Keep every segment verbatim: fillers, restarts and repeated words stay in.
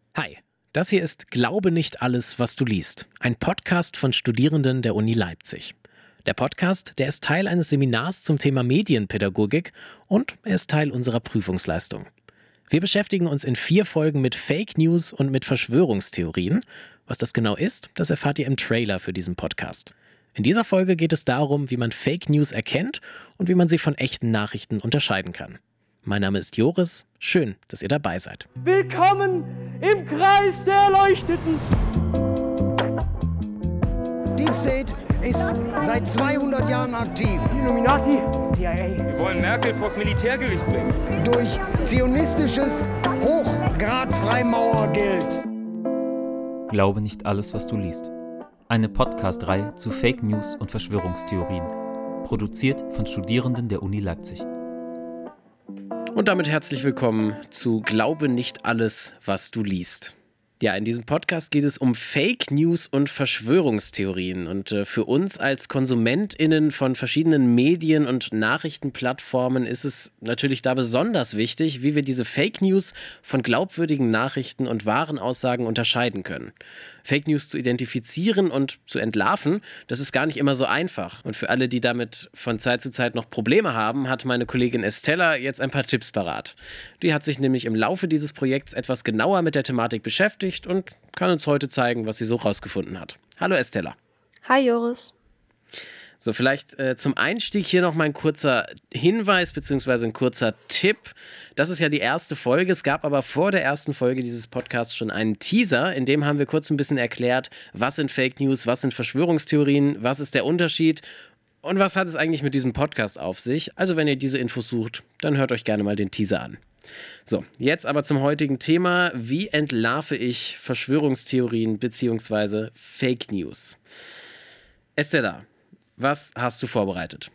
Hi, das hier ist Glaube nicht alles, was du liest. Ein Podcast von Studierenden der Uni Leipzig. Der Podcast, der ist Teil eines Seminars zum Thema Medienpädagogik und er ist Teil unserer Prüfungsleistung. Wir beschäftigen uns in vier Folgen mit Fake News und mit Verschwörungstheorien. Was das genau ist, das erfahrt ihr im Trailer für diesen Podcast. In dieser Folge geht es darum, wie man Fake News erkennt und wie man sie von echten Nachrichten unterscheiden kann. Mein Name ist Joris, schön, dass ihr dabei seid. Willkommen im Kreis der Erleuchteten. Deep State ist seit zweihundert Jahren aktiv. Illuminati, C I A. Wir wollen Merkel vors Militärgericht bringen. Durch zionistisches Hochgrad-Freimaurer-Geld. Glaube nicht alles, was du liest. Eine Podcast-Reihe zu Fake News und Verschwörungstheorien. Produziert von Studierenden der Uni Leipzig. Und damit herzlich willkommen zu Glaube nicht alles, was du liest. Ja, in diesem Podcast geht es um Fake News und Verschwörungstheorien. Und äh, für uns als KonsumentInnen von verschiedenen Medien und Nachrichtenplattformen ist es natürlich da besonders wichtig, wie wir diese Fake News von glaubwürdigen Nachrichten und wahren Aussagen unterscheiden können. Fake News zu identifizieren und zu entlarven, das ist gar nicht immer so einfach. Und für alle, die damit von Zeit zu Zeit noch Probleme haben, hat meine Kollegin Estella jetzt ein paar Tipps parat. Die hat sich nämlich im Laufe dieses Projekts etwas genauer mit der Thematik beschäftigt und kann uns heute zeigen, was sie so rausgefunden hat. Hallo Estella. Hi Joris. So, vielleicht äh, zum Einstieg hier noch mal ein kurzer Hinweis bzw. ein kurzer Tipp. Das ist ja die erste Folge. Es gab aber vor der ersten Folge dieses Podcasts schon einen Teaser, in dem haben wir kurz ein bisschen erklärt, was sind Fake News, was sind Verschwörungstheorien, was ist der Unterschied und was hat es eigentlich mit diesem Podcast auf sich. Also wenn ihr diese Infos sucht, dann hört euch gerne mal den Teaser an. So, jetzt aber zum heutigen Thema. Wie entlarve ich Verschwörungstheorien bzw. Fake News? Estella, was hast du vorbereitet?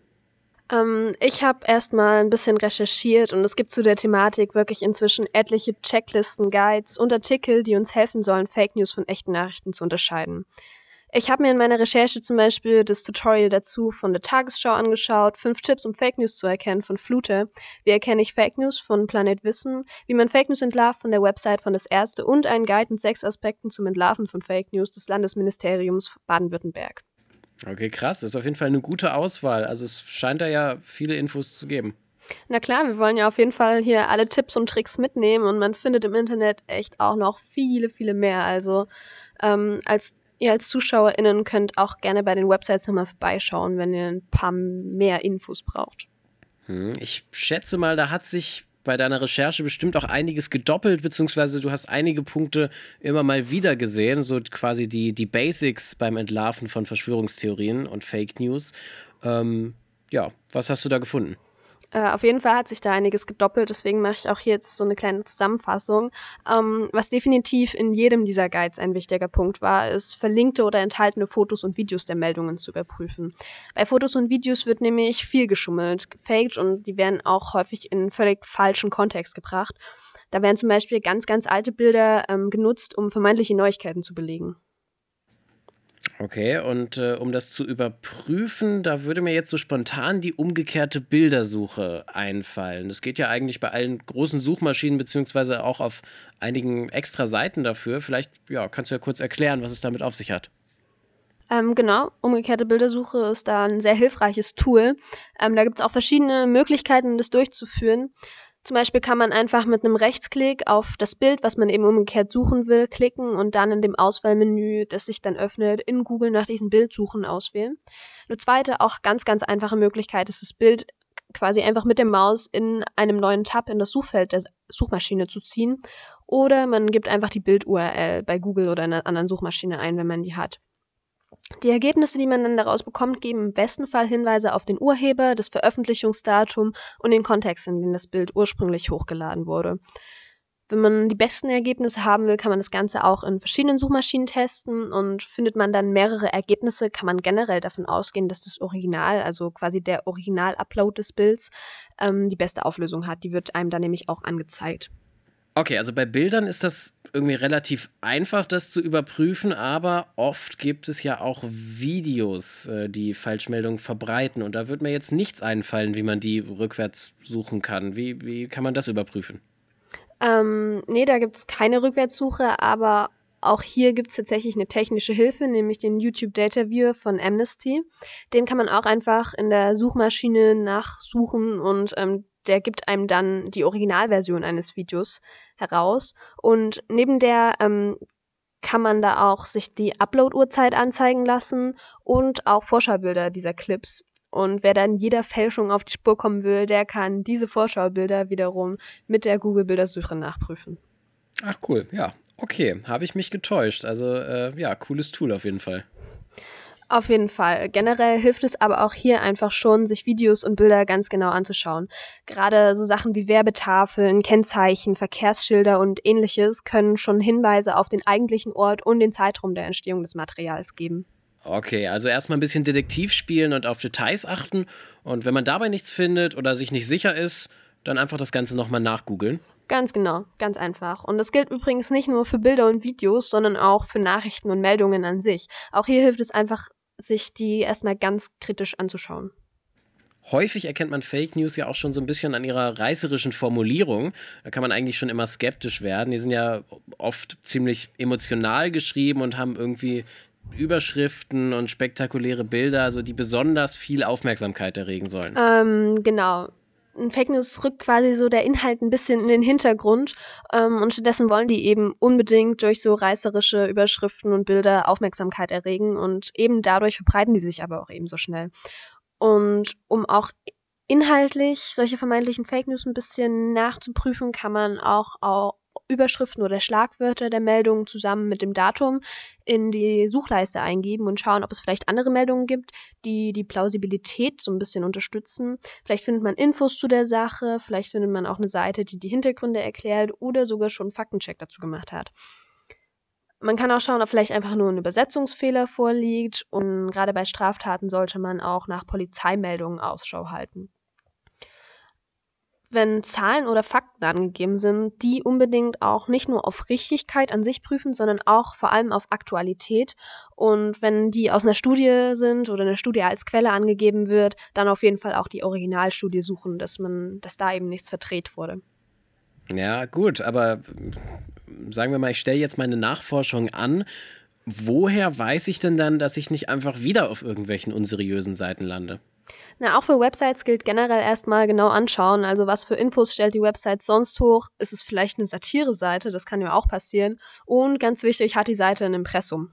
Ähm, ich habe erstmal ein bisschen recherchiert und es gibt zu der Thematik wirklich inzwischen etliche Checklisten, Guides und Artikel, die uns helfen sollen, Fake News von echten Nachrichten zu unterscheiden. Ich habe mir in meiner Recherche zum Beispiel das Tutorial dazu von der Tagesschau angeschaut, fünf Tipps, um Fake News zu erkennen von Flute, wie erkenne ich Fake News von Planet Wissen, wie man Fake News entlarvt von der Website von das Erste und einen Guide mit sechs Aspekten zum Entlarven von Fake News des Landesministeriums Baden-Württemberg. Okay, krass. Das ist auf jeden Fall eine gute Auswahl. Also es scheint da ja viele Infos zu geben. Na klar, wir wollen ja auf jeden Fall hier alle Tipps und Tricks mitnehmen und man findet im Internet echt auch noch viele, viele mehr. Also ähm, als ihr als ZuschauerInnen könnt auch gerne bei den Websites nochmal vorbeischauen, wenn ihr ein paar mehr Infos braucht. Hm, ich schätze mal, da hat sich bei deiner Recherche bestimmt auch einiges gedoppelt, beziehungsweise du hast einige Punkte immer mal wieder gesehen, so quasi die, die Basics beim Entlarven von Verschwörungstheorien und Fake News. Ähm, ja, was hast du da gefunden? Äh, auf jeden Fall hat sich da einiges gedoppelt, deswegen mache ich auch hier jetzt so eine kleine Zusammenfassung. Ähm, was definitiv in jedem dieser Guides ein wichtiger Punkt war, ist, verlinkte oder enthaltene Fotos und Videos der Meldungen zu überprüfen. Bei Fotos und Videos wird nämlich viel geschummelt, gefaked und die werden auch häufig in völlig falschen Kontext gebracht. Da werden zum Beispiel ganz, ganz alte Bilder ähm, genutzt, um vermeintliche Neuigkeiten zu belegen. Okay, und äh, um das zu überprüfen, da würde mir jetzt so spontan die umgekehrte Bildersuche einfallen. Das geht ja eigentlich bei allen großen Suchmaschinen beziehungsweise auch auf einigen extra Seiten dafür. Vielleicht ja, kannst du ja kurz erklären, was es damit auf sich hat. Ähm, genau, umgekehrte Bildersuche ist da ein sehr hilfreiches Tool. Ähm, da gibt es auch verschiedene Möglichkeiten, das durchzuführen. Zum Beispiel kann man einfach mit einem Rechtsklick auf das Bild, was man eben umgekehrt suchen will, klicken und dann in dem Auswahlmenü, das sich dann öffnet, in Google nach diesem Bild suchen auswählen. Eine zweite, auch ganz, ganz einfache Möglichkeit ist, das Bild quasi einfach mit der Maus in einem neuen Tab in das Suchfeld der Suchmaschine zu ziehen. Oder man gibt einfach die Bild-U R L bei Google oder in einer anderen Suchmaschine ein, wenn man die hat. Die Ergebnisse, die man dann daraus bekommt, geben im besten Fall Hinweise auf den Urheber, das Veröffentlichungsdatum und den Kontext, in den das Bild ursprünglich hochgeladen wurde. Wenn man die besten Ergebnisse haben will, kann man das Ganze auch in verschiedenen Suchmaschinen testen und findet man dann mehrere Ergebnisse, kann man generell davon ausgehen, dass das Original, also quasi der Original-Upload des Bilds, ähm, die beste Auflösung hat. Die wird einem dann nämlich auch angezeigt. Okay, also bei Bildern ist das irgendwie relativ einfach, das zu überprüfen, aber oft gibt es ja auch Videos, äh, die Falschmeldungen verbreiten und da wird mir jetzt nichts einfallen, wie man die rückwärts suchen kann. Wie, wie kann man das überprüfen? Ähm, nee, da gibt es keine Rückwärtssuche, aber auch hier gibt es tatsächlich eine technische Hilfe, nämlich den YouTube Data Viewer von Amnesty. Den kann man auch einfach in der Suchmaschine nachsuchen und ähm, der gibt einem dann die Originalversion eines Videos heraus. Und neben der ähm, kann man da auch sich die Upload-Uhrzeit anzeigen lassen und auch Vorschaubilder dieser Clips. Und wer dann jeder Fälschung auf die Spur kommen will, der kann diese Vorschaubilder wiederum mit der Google-Bildersuche nachprüfen. Ach cool, ja. Okay, habe ich mich getäuscht. Also äh, ja, cooles Tool auf jeden Fall. Auf jeden Fall. Generell hilft es aber auch hier einfach schon, sich Videos und Bilder ganz genau anzuschauen. Gerade so Sachen wie Werbetafeln, Kennzeichen, Verkehrsschilder und ähnliches können schon Hinweise auf den eigentlichen Ort und den Zeitraum der Entstehung des Materials geben. Okay, also erstmal ein bisschen Detektiv spielen und auf Details achten. Und wenn man dabei nichts findet oder sich nicht sicher ist, dann einfach das Ganze nochmal nachgoogeln. Ganz genau, ganz einfach. Und das gilt übrigens nicht nur für Bilder und Videos, sondern auch für Nachrichten und Meldungen an sich. Auch hier hilft es einfach, sich die erstmal ganz kritisch anzuschauen. Häufig erkennt man Fake News ja auch schon so ein bisschen an ihrer reißerischen Formulierung. Da kann man eigentlich schon immer skeptisch werden. Die sind ja oft ziemlich emotional geschrieben und haben irgendwie Überschriften und spektakuläre Bilder, so die besonders viel Aufmerksamkeit erregen sollen. Ähm, genau. Fake News rückt quasi so der Inhalt ein bisschen in den Hintergrund ähm, und stattdessen wollen die eben unbedingt durch so reißerische Überschriften und Bilder Aufmerksamkeit erregen und eben dadurch verbreiten die sich aber auch eben so schnell. Und um auch inhaltlich solche vermeintlichen Fake News ein bisschen nachzuprüfen, kann man auch, auch Überschriften oder Schlagwörter der Meldungen zusammen mit dem Datum in die Suchleiste eingeben und schauen, ob es vielleicht andere Meldungen gibt, die die Plausibilität so ein bisschen unterstützen. Vielleicht findet man Infos zu der Sache, vielleicht findet man auch eine Seite, die die Hintergründe erklärt oder sogar schon einen Faktencheck dazu gemacht hat. Man kann auch schauen, ob vielleicht einfach nur ein Übersetzungsfehler vorliegt und gerade bei Straftaten sollte man auch nach Polizeimeldungen Ausschau halten. Wenn Zahlen oder Fakten angegeben sind, die unbedingt auch nicht nur auf Richtigkeit an sich prüfen, sondern auch vor allem auf Aktualität. Und wenn die aus einer Studie sind oder eine Studie als Quelle angegeben wird, dann auf jeden Fall auch die Originalstudie suchen, dass man, dass da eben nichts verdreht wurde. Ja, gut, aber sagen wir mal, ich stelle jetzt meine Nachforschung an. Woher weiß ich denn dann, dass ich nicht einfach wieder auf irgendwelchen unseriösen Seiten lande? Na, auch für Websites gilt generell erstmal genau anschauen. Also was für Infos stellt die Website sonst hoch? Ist es vielleicht eine Satire-Seite? Das kann ja auch passieren. Und ganz wichtig, hat die Seite ein Impressum?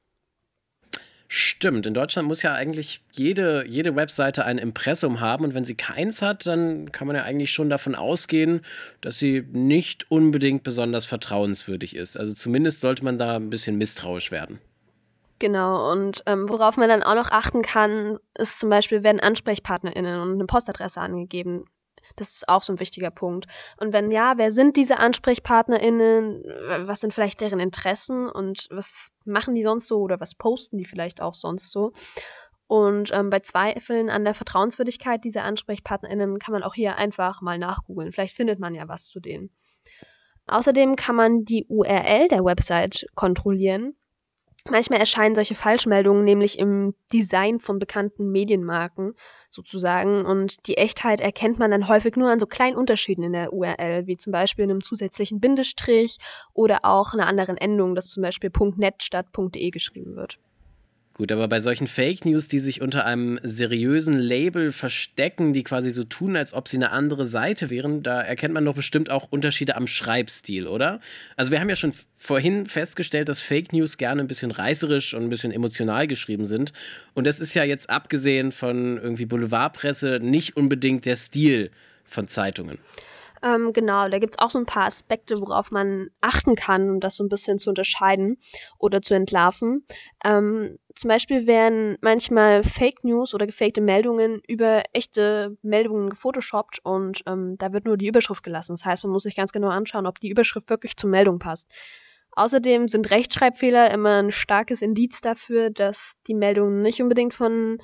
Stimmt, in Deutschland muss ja eigentlich jede, jede Webseite ein Impressum haben und wenn sie keins hat, dann kann man ja eigentlich schon davon ausgehen, dass sie nicht unbedingt besonders vertrauenswürdig ist. Also zumindest sollte man da ein bisschen misstrauisch werden. Genau, und ähm, worauf man dann auch noch achten kann, ist zum Beispiel, werden AnsprechpartnerInnen und eine Postadresse angegeben. Das ist auch so ein wichtiger Punkt. Und wenn ja, wer sind diese AnsprechpartnerInnen? Was sind vielleicht deren Interessen? Und was machen die sonst so? Oder was posten die vielleicht auch sonst so? Und ähm, bei Zweifeln an der Vertrauenswürdigkeit dieser AnsprechpartnerInnen kann man auch hier einfach mal nachgoogeln. Vielleicht findet man ja was zu denen. Außerdem kann man die U R L der Website kontrollieren. Manchmal erscheinen solche Falschmeldungen nämlich im Design von bekannten Medienmarken sozusagen und die Echtheit erkennt man dann häufig nur an so kleinen Unterschieden in der U R L, wie zum Beispiel einem zusätzlichen Bindestrich oder auch einer anderen Endung, dass zum Beispiel .net statt .de geschrieben wird. Gut, aber bei solchen Fake News, die sich unter einem seriösen Label verstecken, die quasi so tun, als ob sie eine andere Seite wären, da erkennt man doch bestimmt auch Unterschiede am Schreibstil, oder? Also wir haben ja schon vorhin festgestellt, dass Fake News gerne ein bisschen reißerisch und ein bisschen emotional geschrieben sind. Und das ist ja jetzt abgesehen von irgendwie Boulevardpresse nicht unbedingt der Stil von Zeitungen. Ähm, genau, da gibt es auch so ein paar Aspekte, worauf man achten kann, um das so ein bisschen zu unterscheiden oder zu entlarven. Ähm, zum Beispiel werden manchmal Fake News oder gefakte Meldungen über echte Meldungen gefotoshoppt und ähm, da wird nur die Überschrift gelassen. Das heißt, man muss sich ganz genau anschauen, ob die Überschrift wirklich zur Meldung passt. Außerdem sind Rechtschreibfehler immer ein starkes Indiz dafür, dass die Meldung nicht unbedingt von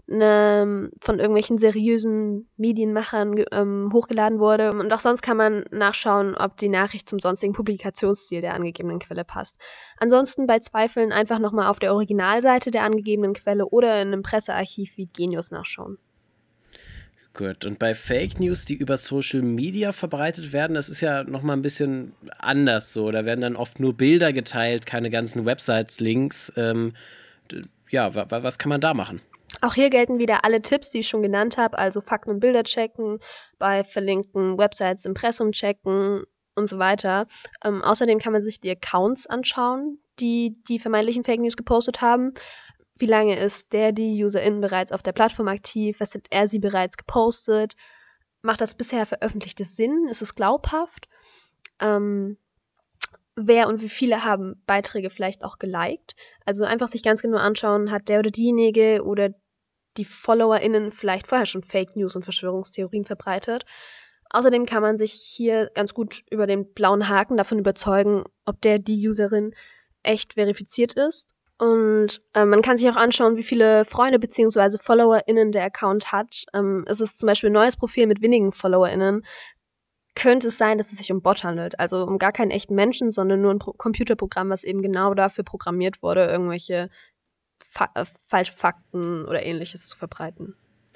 Ne, von irgendwelchen seriösen Medienmachern ähm, hochgeladen wurde. Und auch sonst kann man nachschauen, ob die Nachricht zum sonstigen Publikationsstil der angegebenen Quelle passt. Ansonsten bei Zweifeln einfach nochmal auf der Originalseite der angegebenen Quelle oder in einem Pressearchiv wie Genius nachschauen. Gut, und bei Fake News, die über Social Media verbreitet werden, das ist ja nochmal ein bisschen anders so. Da werden dann oft nur Bilder geteilt, keine ganzen Websites-Links. Ähm, ja, wa- wa- was kann man da machen? Auch hier gelten wieder alle Tipps, die ich schon genannt habe, also Fakten und Bilder checken, bei verlinkten Websites Impressum checken und so weiter. Ähm, außerdem kann man sich die Accounts anschauen, die die vermeintlichen Fake News gepostet haben. Wie lange ist der, die UserInnen bereits auf der Plattform aktiv? Was hat er sie bereits gepostet? Macht das bisher veröffentlichte Sinn? Ist es glaubhaft? Ähm, wer und wie viele haben Beiträge vielleicht auch geliked? Also einfach sich ganz genau anschauen, hat der oder diejenige oder die FollowerInnen vielleicht vorher schon Fake News und Verschwörungstheorien verbreitet. Außerdem kann man sich hier ganz gut über den blauen Haken davon überzeugen, ob der, die Userin echt verifiziert ist. Und äh, man kann sich auch anschauen, wie viele Freunde bzw. FollowerInnen der Account hat. Ähm, ist es zum Beispiel ein neues Profil mit wenigen FollowerInnen, könnte es sein, dass es sich um Bot handelt. Also um gar keinen echten Menschen, sondern nur ein Pro- Computerprogramm, was eben genau dafür programmiert wurde, irgendwelche Fa- äh, Falschfakten oder Ähnliches zu verbreiten.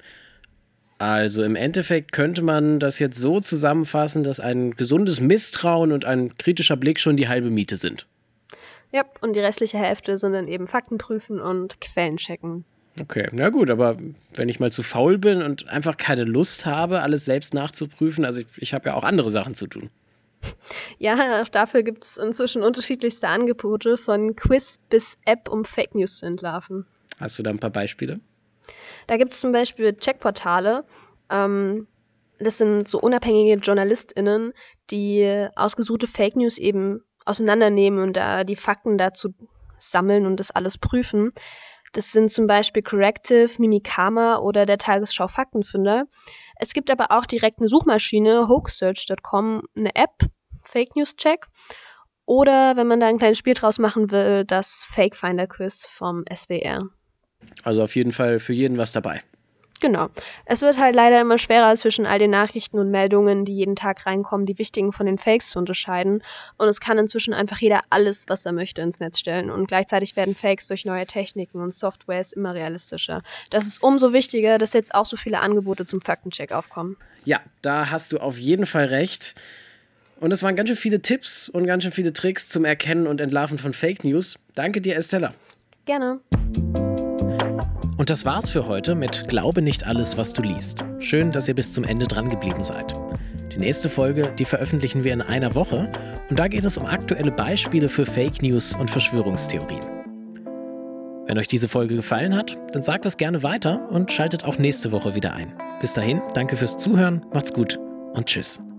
Also im Endeffekt könnte man das jetzt so zusammenfassen, dass ein gesundes Misstrauen und ein kritischer Blick schon die halbe Miete sind. Ja, und die restliche Hälfte sind dann eben Fakten prüfen und Quellen checken. Okay, na gut, aber wenn ich mal zu faul bin und einfach keine Lust habe, alles selbst nachzuprüfen, also ich, ich habe ja auch andere Sachen zu tun. Ja, auch dafür gibt es inzwischen unterschiedlichste Angebote, von Quiz bis App, um Fake News zu entlarven. Hast du da ein paar Beispiele? Da gibt es zum Beispiel Checkportale. Ähm, das sind so unabhängige JournalistInnen, die ausgesuchte Fake News eben auseinandernehmen und da die Fakten dazu sammeln und das alles prüfen. Das sind zum Beispiel Corrective, Mimikama oder der Tagesschau Faktenfinder. Es gibt aber auch direkt eine Suchmaschine, hoaxsearch Punkt com, eine App, Fake News Check. Oder, wenn man da ein kleines Spiel draus machen will, das Fake Finder Quiz vom S W R. Also auf jeden Fall für jeden was dabei. Genau. Es wird halt leider immer schwerer, zwischen all den Nachrichten und Meldungen, die jeden Tag reinkommen, die wichtigen von den Fakes zu unterscheiden. Und es kann inzwischen einfach jeder alles, was er möchte, ins Netz stellen. Und gleichzeitig werden Fakes durch neue Techniken und Softwares immer realistischer. Das ist umso wichtiger, dass jetzt auch so viele Angebote zum Faktencheck aufkommen. Ja, da hast du auf jeden Fall recht. Und es waren ganz schön viele Tipps und ganz schön viele Tricks zum Erkennen und Entlarven von Fake News. Danke dir, Estella. Gerne. Und das war's für heute mit Glaube nicht alles, was du liest. Schön, dass ihr bis zum Ende dran geblieben seid. Die nächste Folge, die veröffentlichen wir in einer Woche und da geht es um aktuelle Beispiele für Fake News und Verschwörungstheorien. Wenn euch diese Folge gefallen hat, dann sagt das gerne weiter und schaltet auch nächste Woche wieder ein. Bis dahin, danke fürs Zuhören, macht's gut und tschüss.